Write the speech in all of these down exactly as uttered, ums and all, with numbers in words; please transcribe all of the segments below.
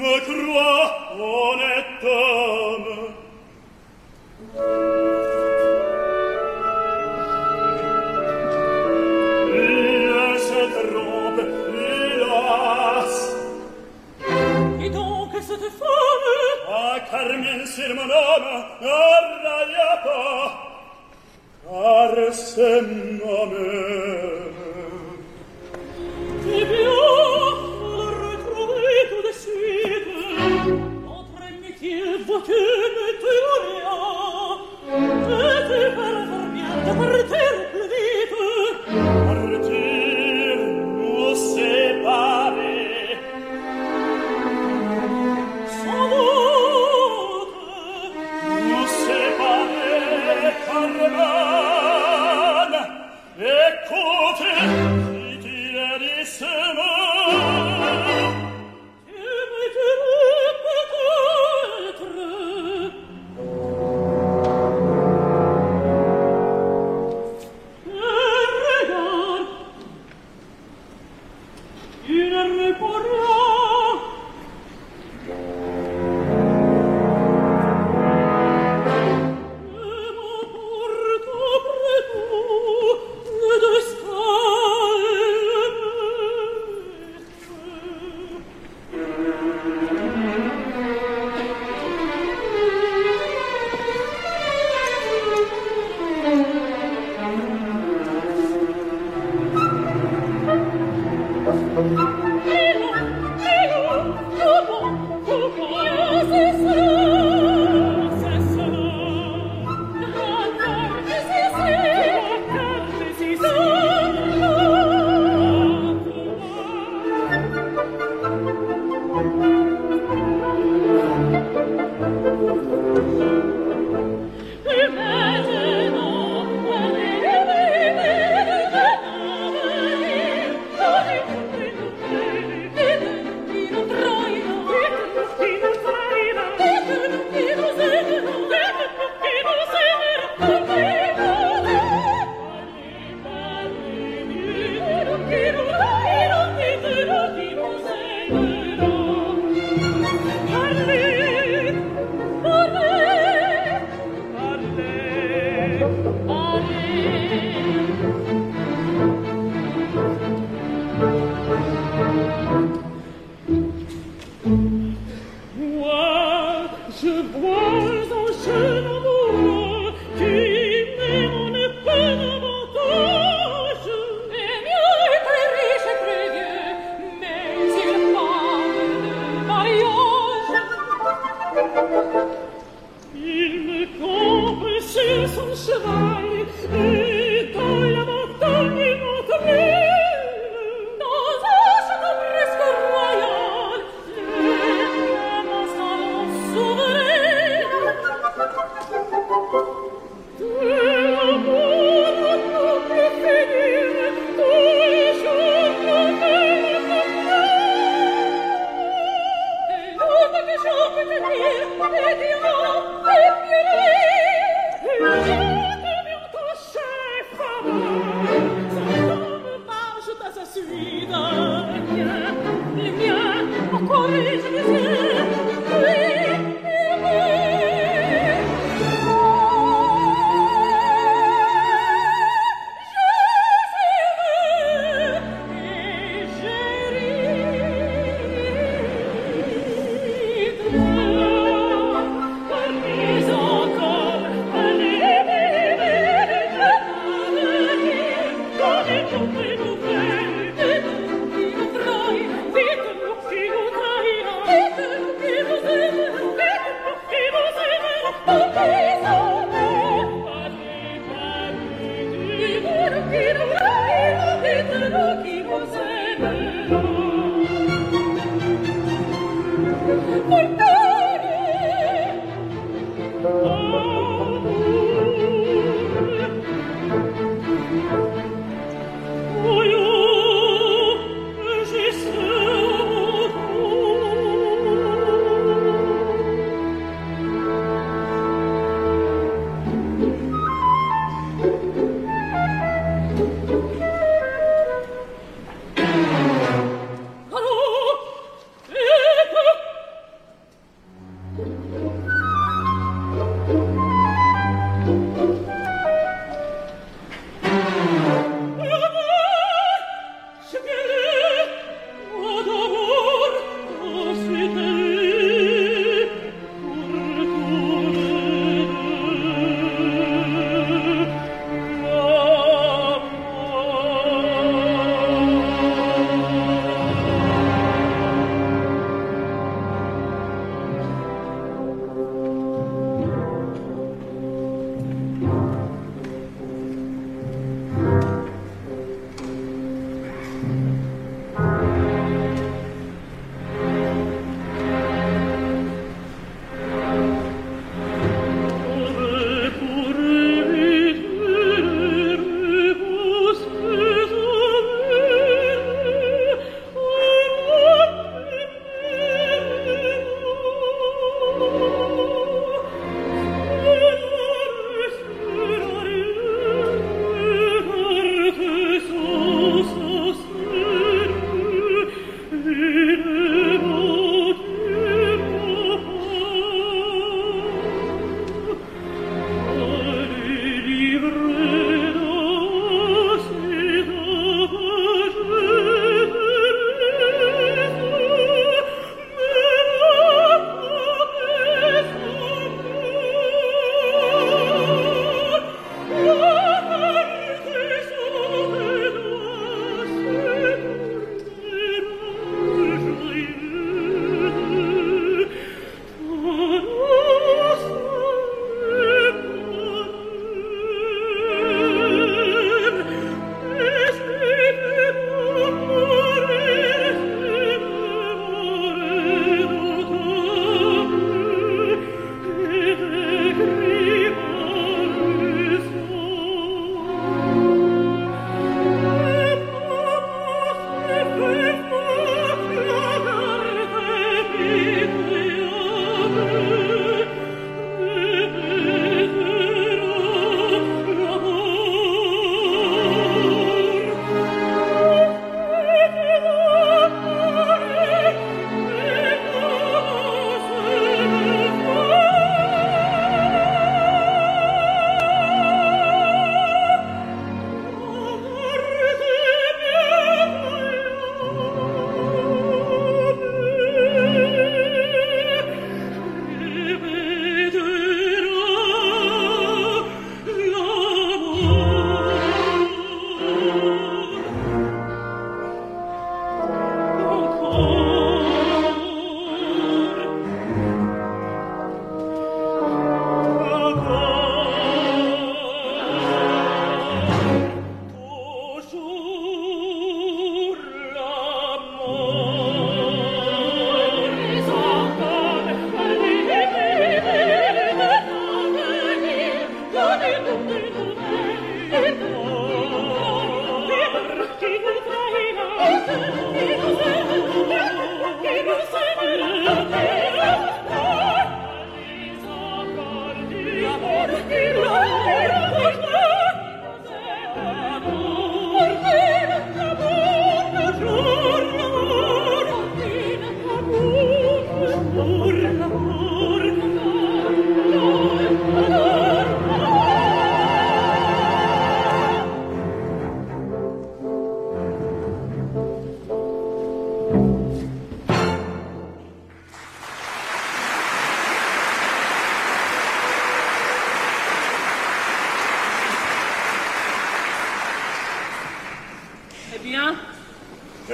me crois honnête homme. Il se trompe, hélas. Et donc cette femme, ah, Carmen, c'est mon homme, n'arraille pas, car c'est ma mère. Eh bien, le retrouver tout de suite. Notre amitié vaut une théorie. Et tu feras fort bien de partir plus vite. Partir, nous séparer. Sans doute, Nous séparer, Carmen. Écoutez, dit-il doucement. tu me diras peut-être. Et regarde, il ne répond rien. Et m'emporte après tout le destin et le Moi, je vois un jeune amoureux qui met mon épée davantage. Et mieux est très riche et très vieux, mais il parle de mariage. Il me campe sur son cheval et dans la montagne il monte mille. Dans un château presque royal, les un salon souverain. De l'amour ne peut plus finir, tous les jours me mènent au fleur. Et l'autre que je peux te dire, est diamant et violet. Et l'autre bientôt chef faveur, son homme marche à sa suite. Les miens, les miens, encore les yeux, oui, et oui.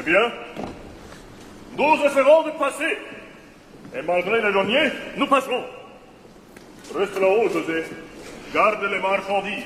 Bien. Nous essaierons de passer. Et malgré les douaniers, nous passerons. Reste là-haut, José. Garde les marchandises.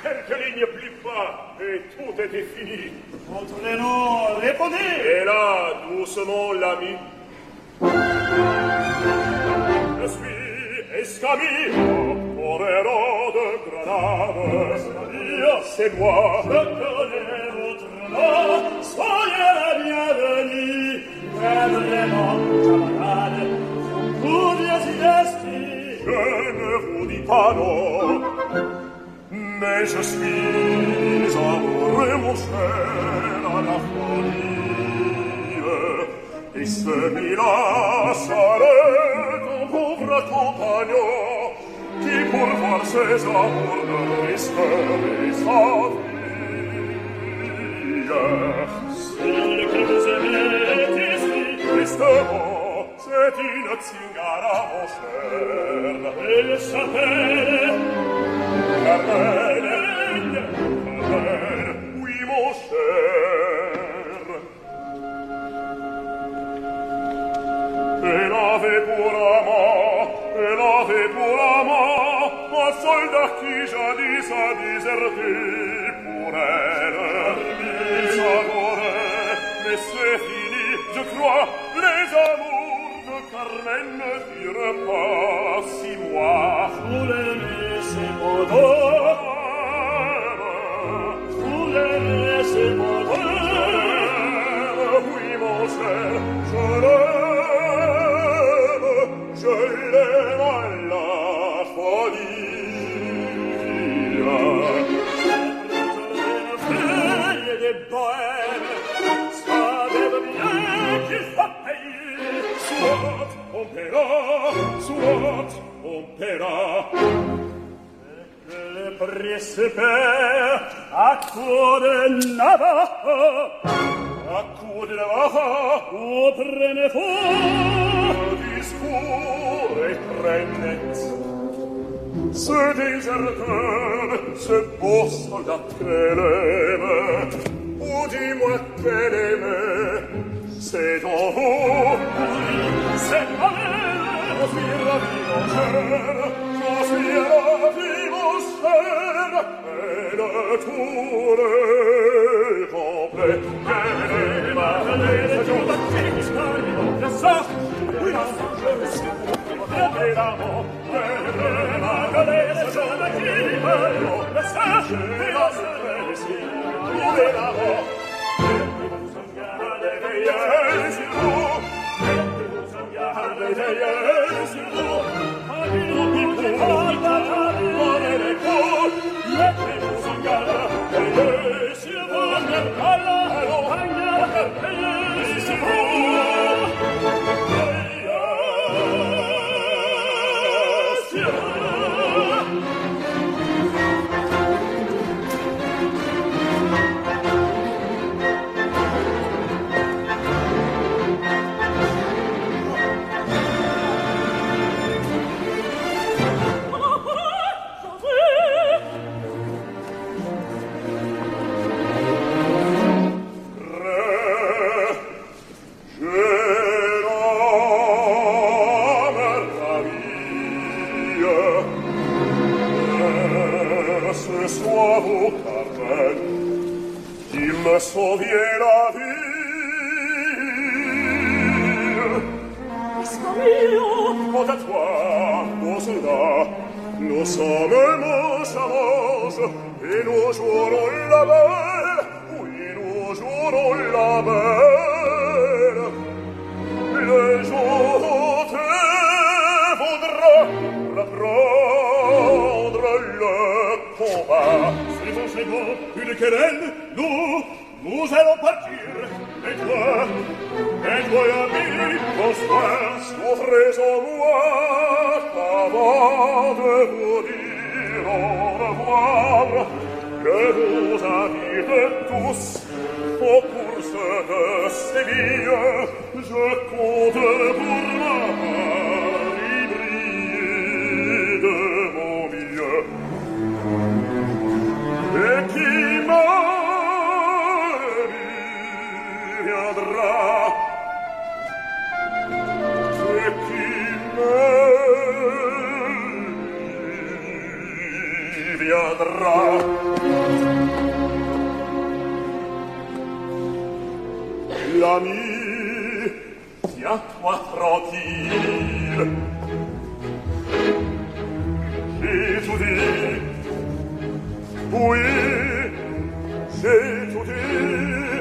quelques lignes plus bas, et tout était fini. Votre nom, répondez. Et là, doucement, l'ami. Je suis Escamillo, Correro de Granada. C'est moi. Je connais votre nom, soyez la bienvenue. Mais vraiment, camarade, vous dites d'esprit. Je ne vous dis pas non, mais je suis amoureux, mon cher, à la folie. Et celui-là serait ton pauvre compagnon, qui pour voir ses amours ne risquerait sa vie. Celle que vous aimez est ici. Tristement, c'est une zingara, mon cher. Elle s'appelle Carmel, Carmel, oui, mon cher. Elle avait pour amant, elle avait pour amant un soldat qui jadis a déserté pour elle. Il s'adorait, mais c'est fini, je crois, les amours de Carmen ne durent pas six mois. vous l'aimez, c'est mon dos. Vous l'aimez, c'est mon dos. Oui, mon cher, je l'aime, je l'aime à la folie. Feuille des bohèmes, savez-vous bien qu'il faut payer. Soit on paiera, soit on paiera. Que le prix se perd à coup de Navajo. À coup de Navajo, Vous prenez fort. le discours est très net. Ce déserteur, ce beau soldat qu'elle aime, ou dis-moi qu'elle aimait, c'est en vous, oui, c'est en elle. J'en suis ravi, mon cher, j'en suis ravi, mon cher. Elle tourne complet, elle est ma maison. Je sors. Oui, je suis et l'amant, elle est ma maison. Le sage et la céleste, où est l'amant? Mettez-vous en garde, veillez sur vous. Mettez-vous en garde, veillez sur vous. Prenez les coups. Mettez-vous en garde, veillez sur vous. Allons, veillez sur vous. Sauviez la vie. Escamillo, Quant à toi, mon soldat, nous sommes manche à manche, et nous jouerons la belle, oui, nous jouerons la belle. Le jour où te voudra reprendre le combat. C'est bon, c'est bon, une querelle, nous, nous allons partir. Et toi, et toi, ami, bonsoir, souffrez en moi, avant de vous dire au revoir, que vous invite tous aux courses de Séville. Je compte pour ma part y briller de mon mieux. Et qui m'a viendra, et qui me viendra. L'ami, tiens-toi tranquille. J'ai tout dit. Oui, j'ai tout dit.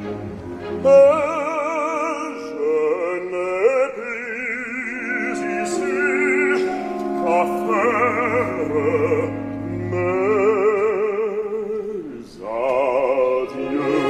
Mais je n'ai plus ici qu'à faire mes adieux.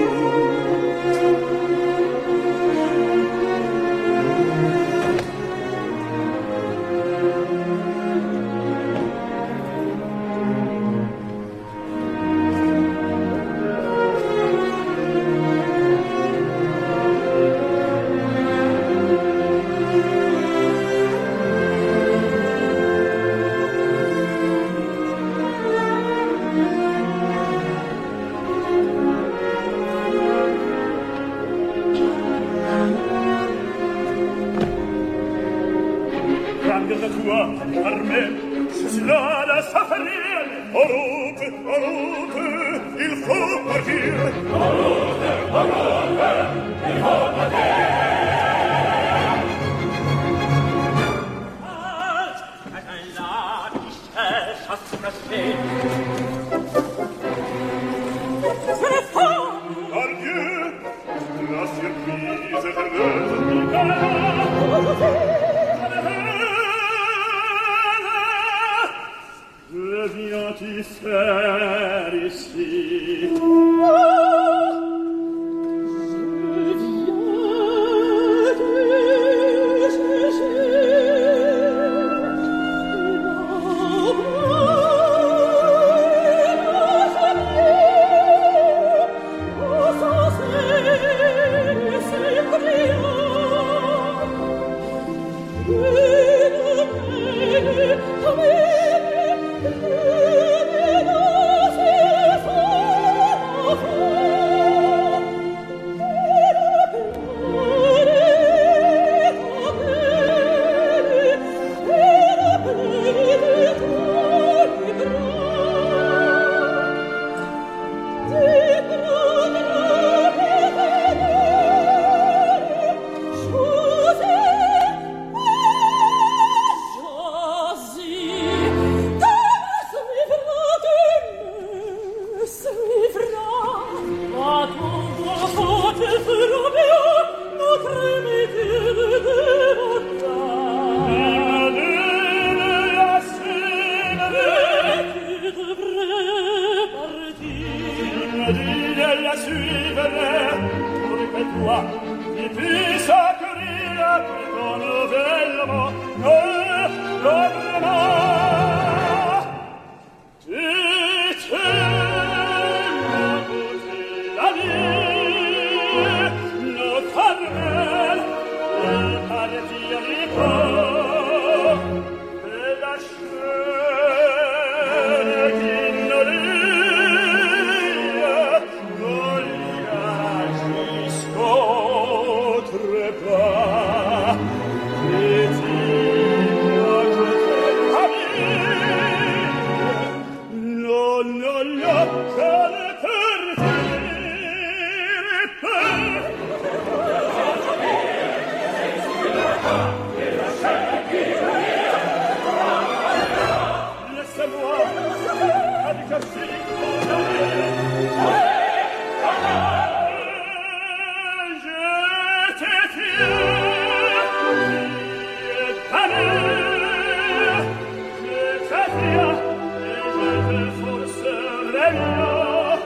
Forse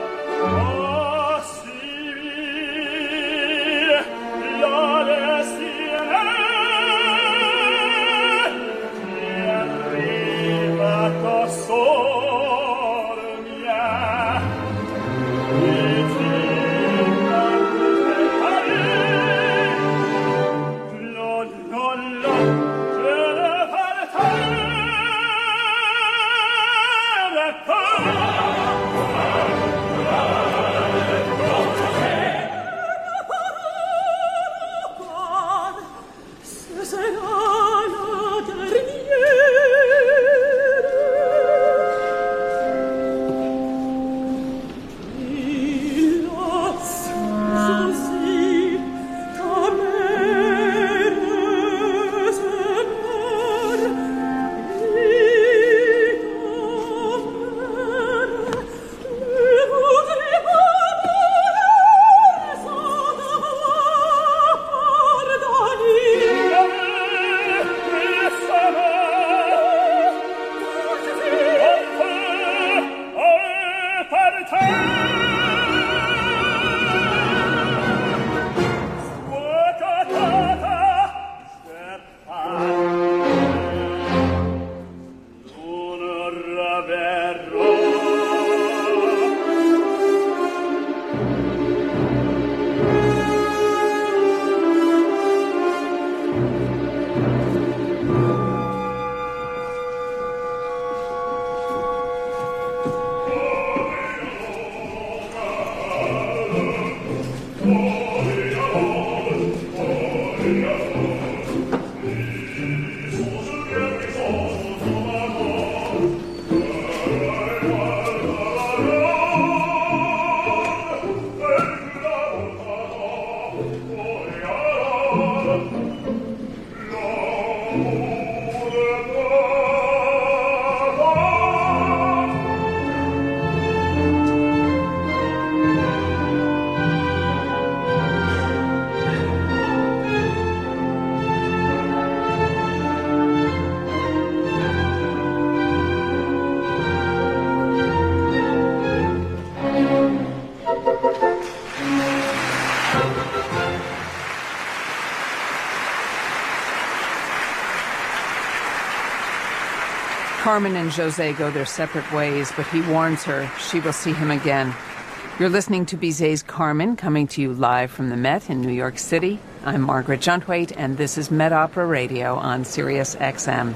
Carmen and José go their separate ways, but he warns her she will see him again. You're listening to Bizet's Carmen, coming to you live from the Met in New York City. I'm Margaret Juntwaite, and this is Met Opera Radio on Sirius X M.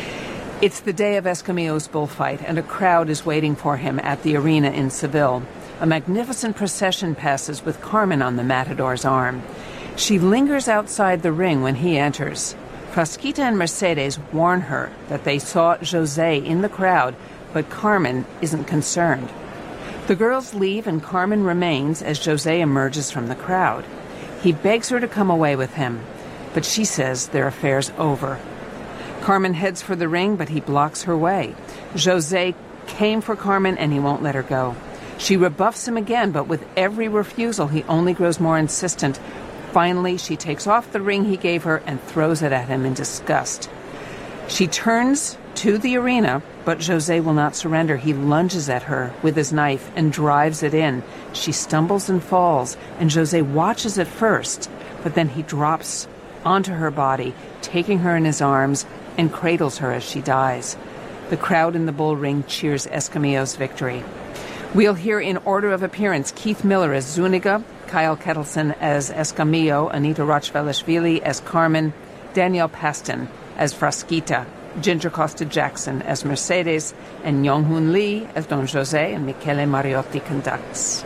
It's the day of Escamillo's bullfight, and a crowd is waiting for him at the arena in Seville. A magnificent procession passes with Carmen on the matador's arm. She lingers outside the ring when he enters. Frasquita and Mercedes warn her that they saw José in the crowd, but Carmen isn't concerned. The girls leave and Carmen remains as José emerges from the crowd. He begs her to come away with him, but she says their affair's over. Carmen heads for the ring, but he blocks her way. José came for Carmen and he won't let her go. She rebuffs him again, but with every refusal, he only grows more insistent. Finally, she takes off the ring he gave her and throws it at him in disgust. She turns to the arena, but José will not surrender. He lunges at her with his knife and drives it in. She stumbles and falls, and José watches at first, but then he drops onto her body, taking her in his arms, and cradles her as she dies. The crowd in the bull ring cheers Escamillo's victory. We'll hear in order of appearance Keith Miller as Zuniga, Kyle Kettleson as Escamillo, Anita Rachvelishvili as Carmen, Danielle Paston as Frasquita, Ginger Costa Jackson as Mercedes, and Yong-Hoon Lee as Don José, and Michele Mariotti conducts.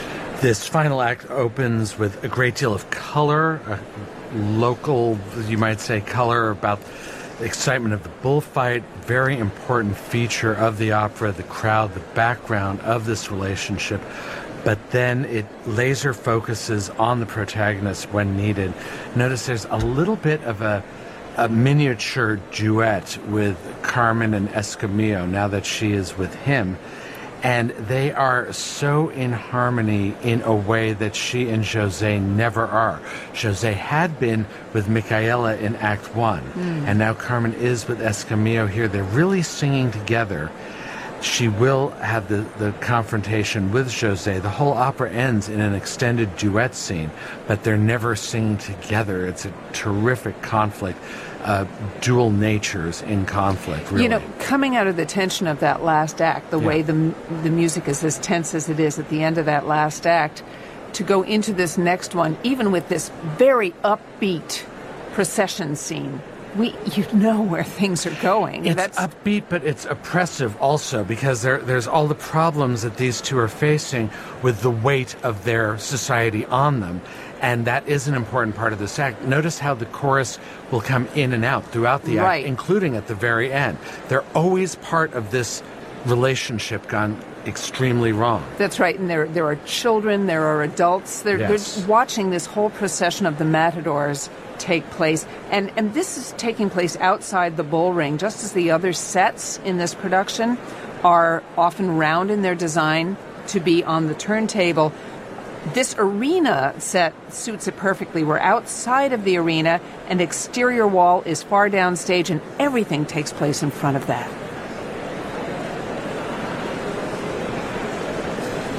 This final act opens with a great deal of color, a local, you might say, color about the excitement of the bullfight, very important feature of the opera, the crowd, the background of this relationship. But then it laser focuses on the protagonist when needed. Notice there's a little bit of a, a miniature duet with Carmen and Escamillo now that she is with him. And they are so in harmony in a way that she and José never are. José had been with Micaela in Act One, mm. and now Carmen is with Escamillo here. They're really singing together. She will have the, the confrontation with José. The whole opera ends in an extended duet scene, but they're never singing together. It's a terrific conflict, uh, dual natures in conflict, really. You know, coming out of the tension of that last act, the yeah. way the, the music is as tense as it is at the end of that last act, to go into this next one, even with this very upbeat procession scene, We, you know where things are going. It's That's... upbeat, but it's oppressive also, because there, there's all the problems that these two are facing with the weight of their society on them. And that is an important part of this act. Notice how the chorus will come in and out throughout the act, right. including at the very end. They're always part of this relationship gone extremely wrong. That's right. And there, there are children, there are adults. They're, yes. they're watching this whole procession of the matadors take place, and and this is taking place outside the bull ring, just as the other sets in this production are often round in their design to be on the turntable. This arena set suits it perfectly. We're outside of the arena, and exterior wall is far downstage, and everything takes place in front of that.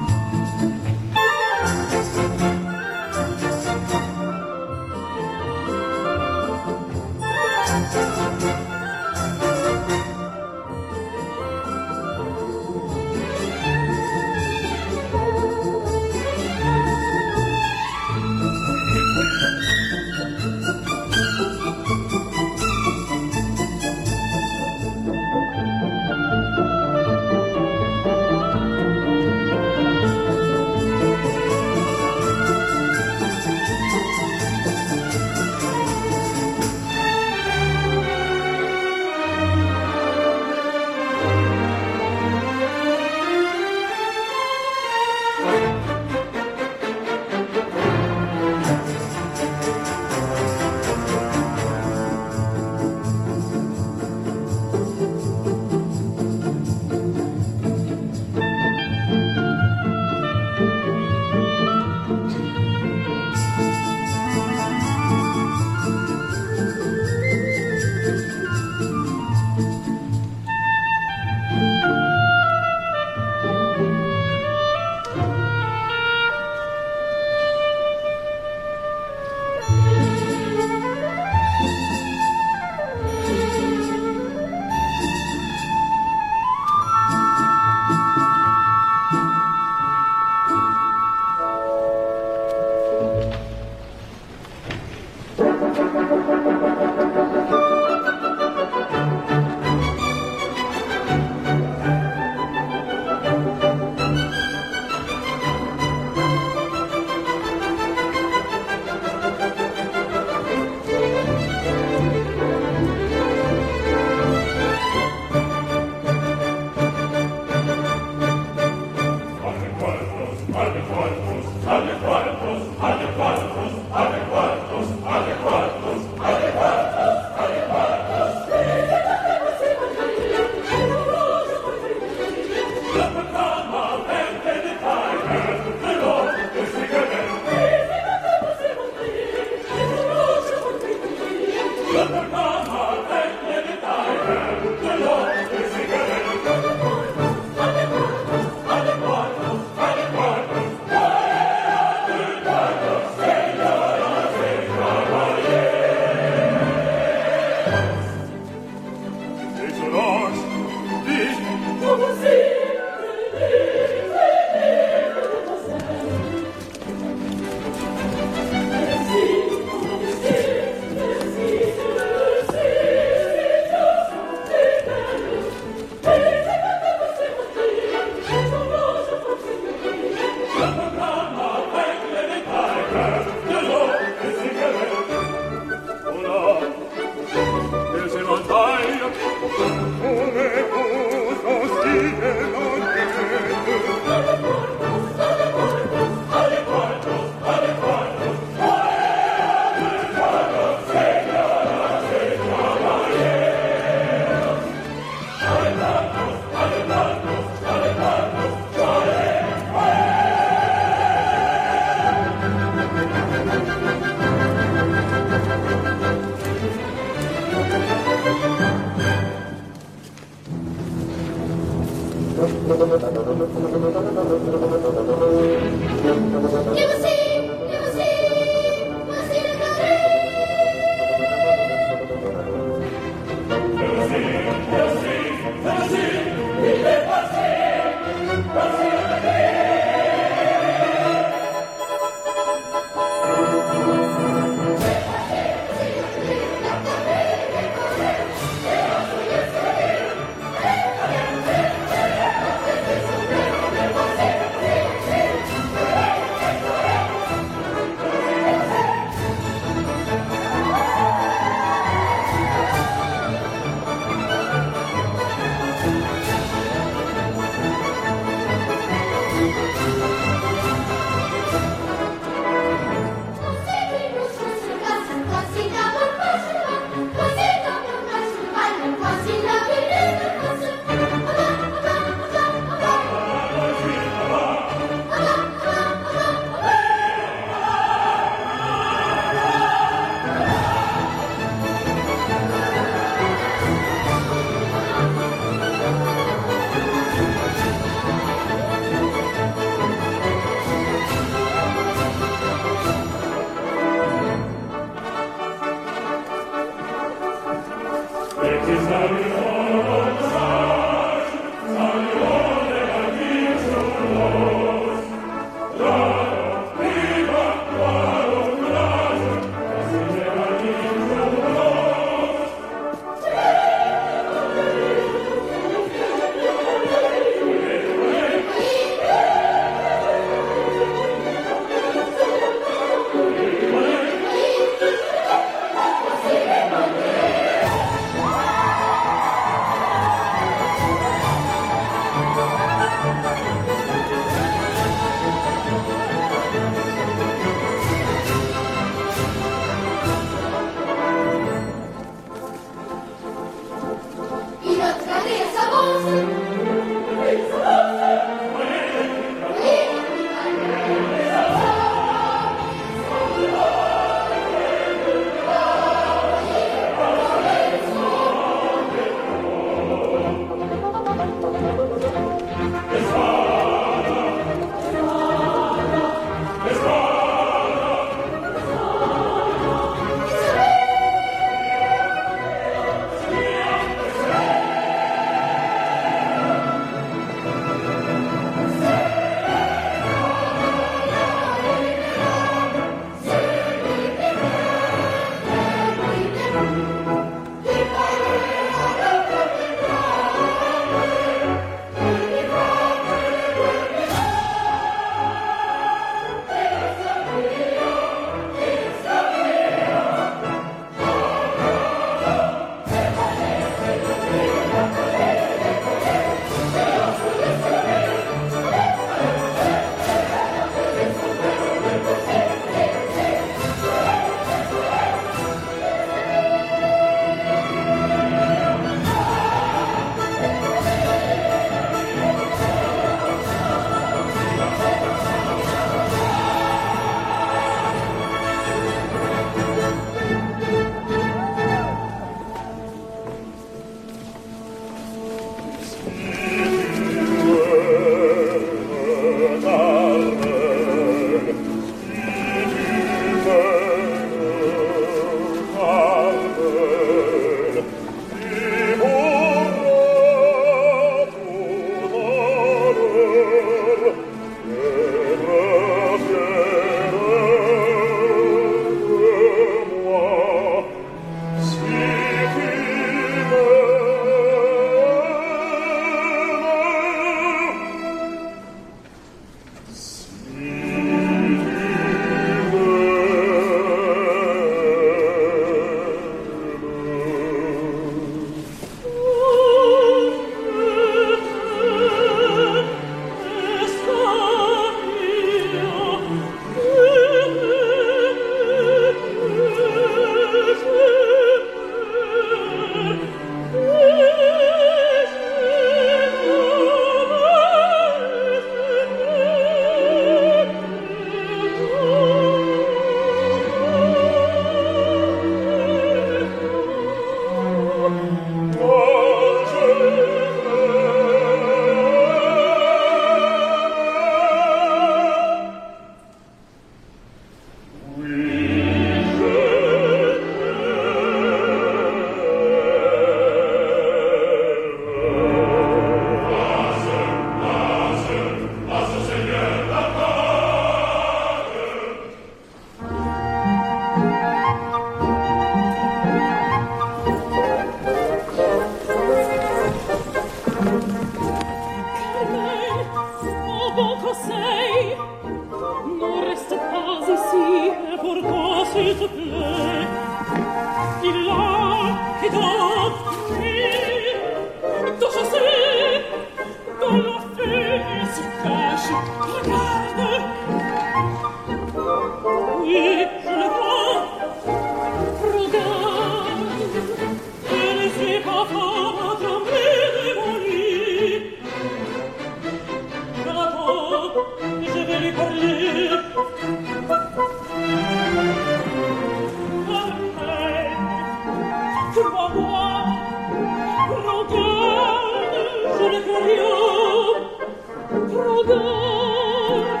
Regarde,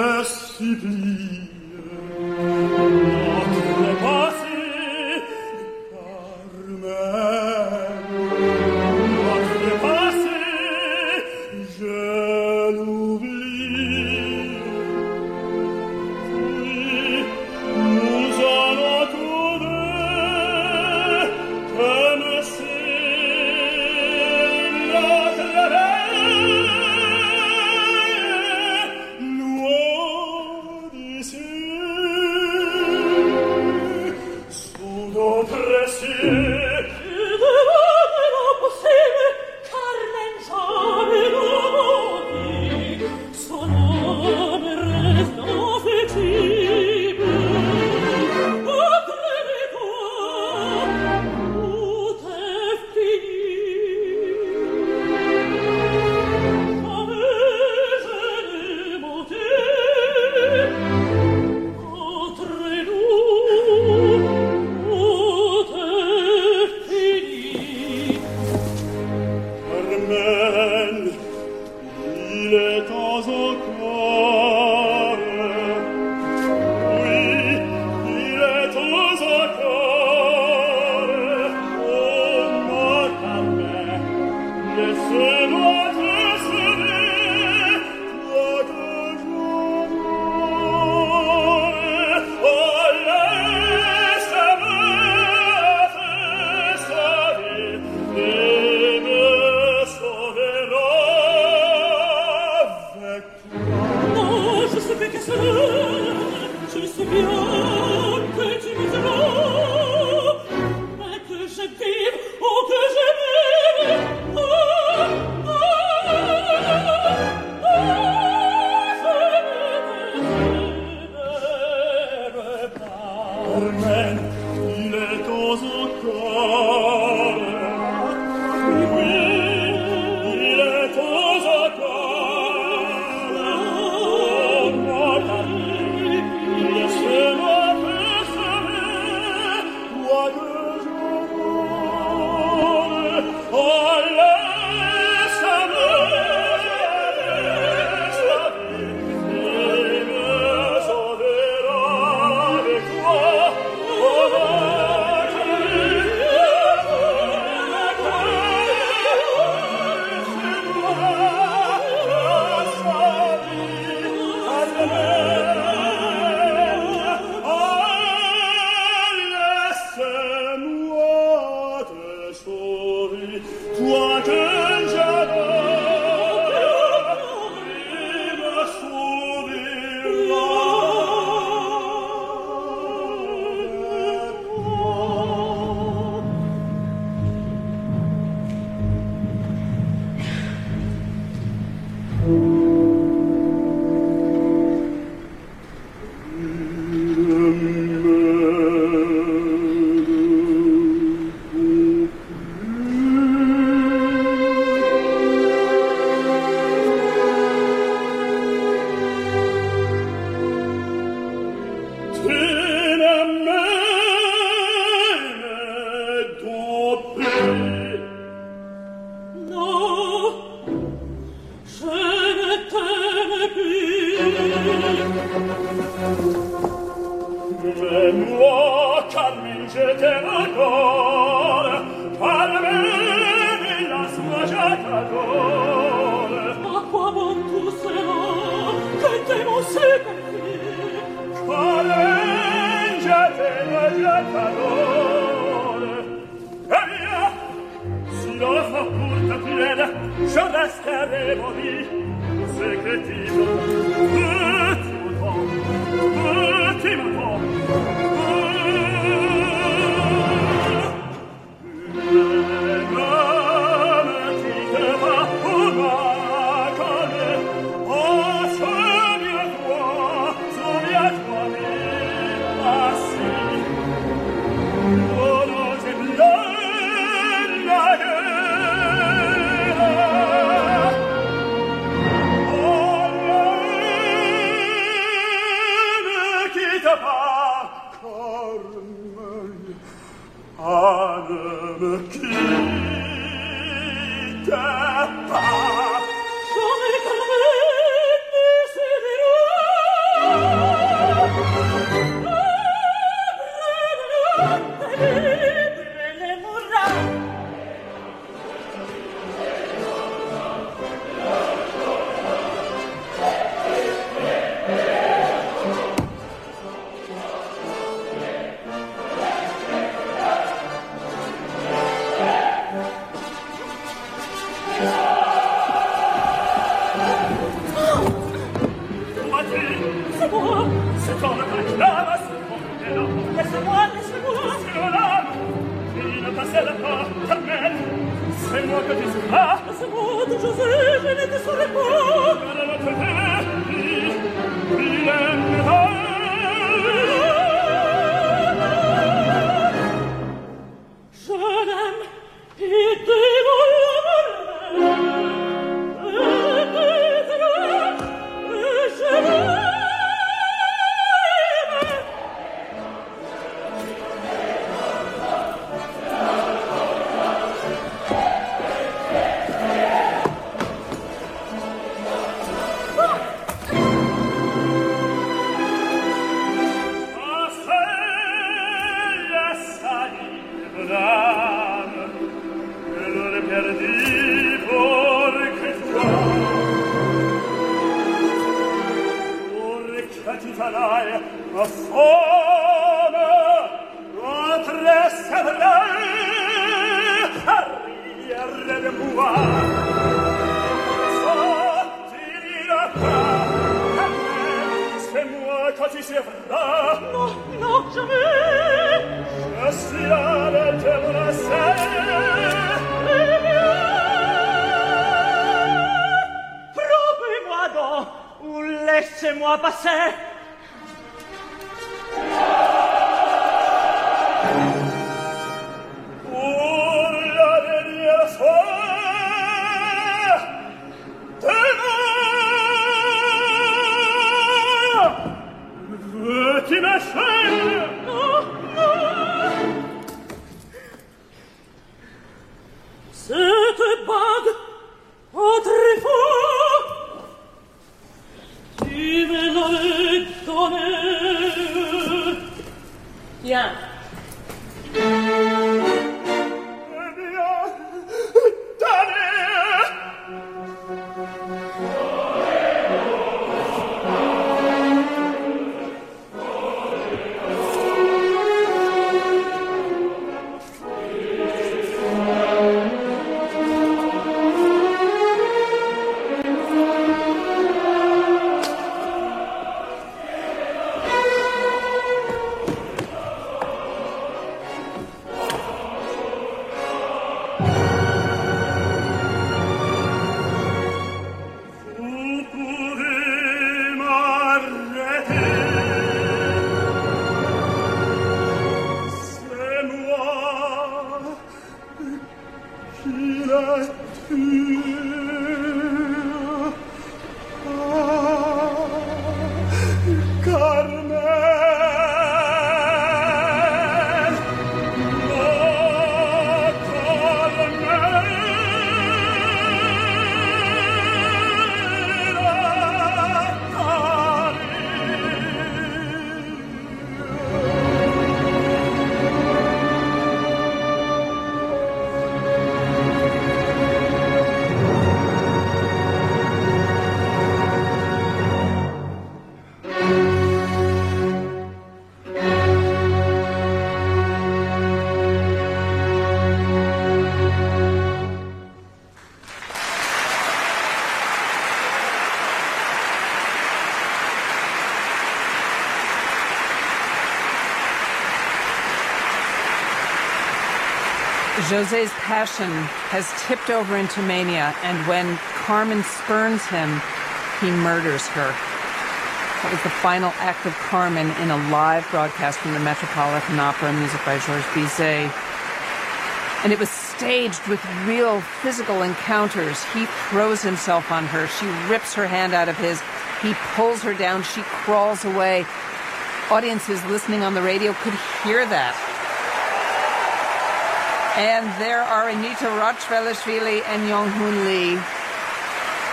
te supplie, notre passé, Carmen, notre passé, je l'oublie. Puis, nous allons tous deux, comme c'est notre veille, loin d'ici, sous d'autres cieux. Jamais Carmen ne cédera. Laissez-moi passer. Pour la dernière fois, demain, veux-tu me faire? Non, non. Cette bague, autrefois, tu me l'avais donnée. Tiens. José's passion has tipped over into mania, and when Carmen spurns him, he murders her. That was the final act of Carmen in a live broadcast from the Metropolitan Opera, music by Georges Bizet. And it was staged with real physical encounters. He throws himself on her. She rips her hand out of his. He pulls her down. She crawls away. Audiences listening on the radio could hear that. And there are Anita Rachvelishvili and Yong-Hoon Lee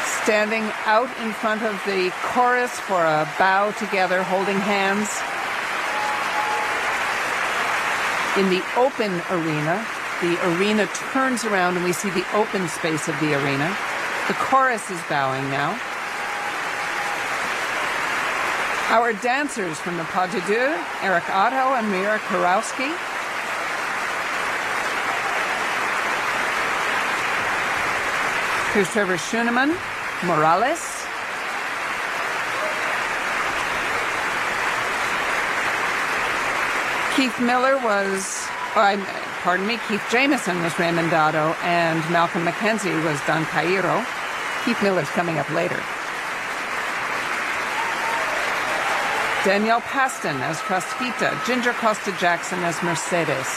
standing out in front of the chorus for a bow together, holding hands. In the open arena, the arena turns around and we see the open space of the arena. The chorus is bowing now. Our dancers from the Pas de Deux, Eric Otto and Mira Kurowski. Here's Trevor Schunemann, Morales. Keith Miller was, oh, I, pardon me, Keith Jameson was Raymond Dado, and Malcolm McKenzie was Don Cairo. Keith Miller's coming up later. Danielle Paston as Frasquita, Ginger Costa Jackson as Mercedes.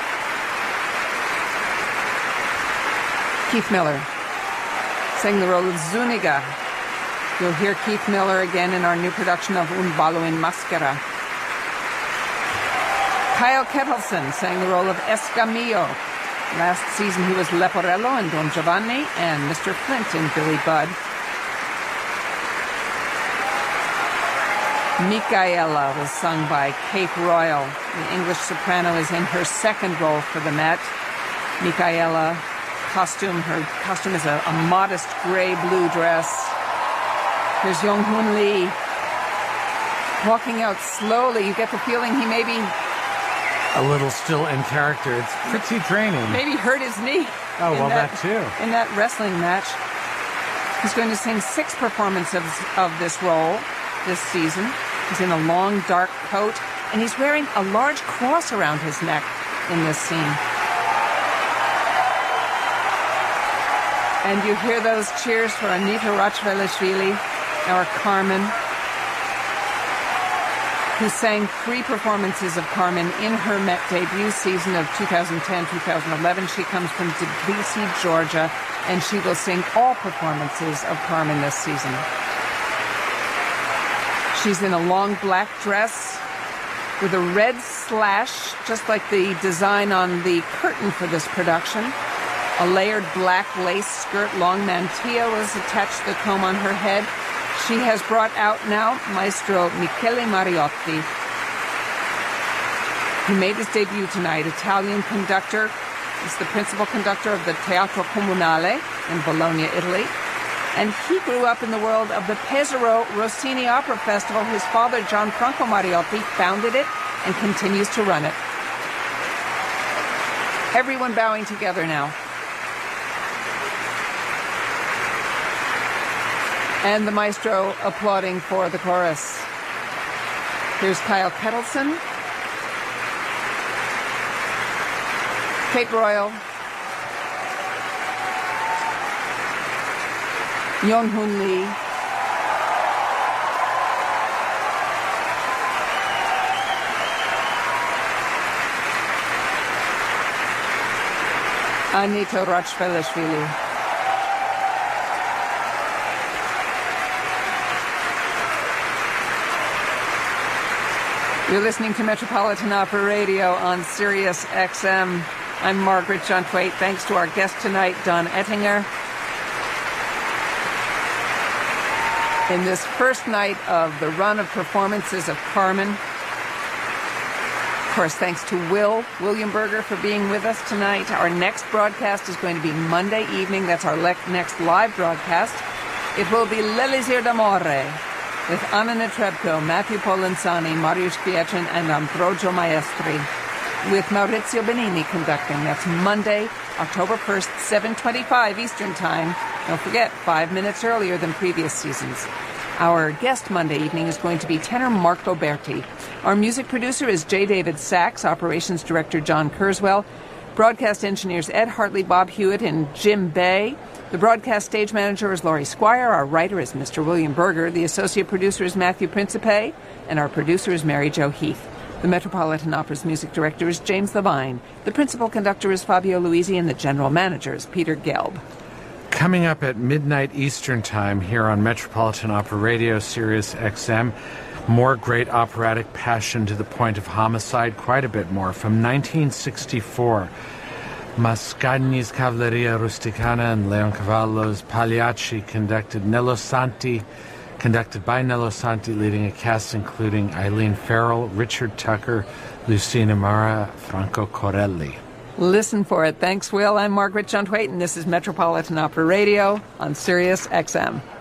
Keith Miller sang the role of Zuniga. You'll hear Keith Miller again in our new production of Un ballo in maschera. Kyle Kettleson sang the role of Escamillo. Last season he was Leporello in Don Giovanni and Mister Flint in Billy Budd. Micaela was sung by Kate Royal. The English soprano is in her second role for the Met. Micaela, costume, her costume is a, a modest gray-blue dress. Here's Yong-Hoon Lee walking out slowly. You get the feeling he may be a little still in character. It's pretty draining. Maybe hurt his knee. Oh, well, that, that too. In that wrestling match. He's going to sing six performances of this role this season. He's in a long, dark coat, and he's wearing a large cross around his neck in this scene. And you hear those cheers for Anita Rachvelishvili, our Carmen, who sang three performances of Carmen in her Met debut season of two thousand ten to two thousand eleven. She comes from Tbilisi, Georgia, and she will sing all performances of Carmen this season. She's in a long black dress with a red slash, just like the design on the curtain for this production. A layered black lace skirt, long mantilla was attached to the comb on her head. She has brought out now Maestro Michele Mariotti, who made his debut tonight. Italian conductor. He's the principal conductor of the Teatro Comunale in Bologna, Italy. And he grew up in the world of the Pesaro Rossini Opera Festival. His father, Gianfranco Mariotti, founded it and continues to run it. Everyone bowing together now. And the maestro applauding for the chorus. Here's Kyle Kettleson, Kate Royal, Yong-Hoon Lee, Anita Rachvelishvili. You're listening to Metropolitan Opera Radio on Sirius X M. I'm Margaret John-Thwaite. Thanks to our guest tonight, Don Ettinger. In this first night of the run of performances of Carmen. Of course, thanks to Will, William Berger, for being with us tonight. Our next broadcast is going to be Monday evening. That's our le- next live broadcast. It will be L'Elisir d'Amore, with Anna Netrebko, Matthew Polenzani, Mariusz Pietrin, and Ambrogio Maestri, with Maurizio Benini conducting. That's Monday, October first, seven twenty-five Eastern Time. Don't forget, five minutes earlier than previous seasons. Our guest Monday evening is going to be tenor Marco Berti. Our music producer is J. David Sachs, operations director John Kurzweil, broadcast engineers Ed Hartley, Bob Hewitt, and Jim Bay. The broadcast stage manager is Laurie Squire. Our writer is Mister William Berger. The associate producer is Matthew Principe. And our producer is Mary Jo Heath. The Metropolitan Opera's music director is James Levine. The principal conductor is Fabio Luisi. And the general manager is Peter Gelb. Coming up at midnight Eastern Time here on Metropolitan Opera Radio, Sirius X M, more great operatic passion to the point of homicide, quite a bit more, from nineteen sixty-four. Mascagni's Cavalleria Rusticana and Leoncavallo's Pagliacci conducted Nello Santi, conducted by Nello Santi, leading a cast including Eileen Farrell, Richard Tucker, Lucina Mara, Franco Corelli. Listen for it. Thanks, Will. I'm Margaret Juntwaite, and this is Metropolitan Opera Radio on Sirius X M.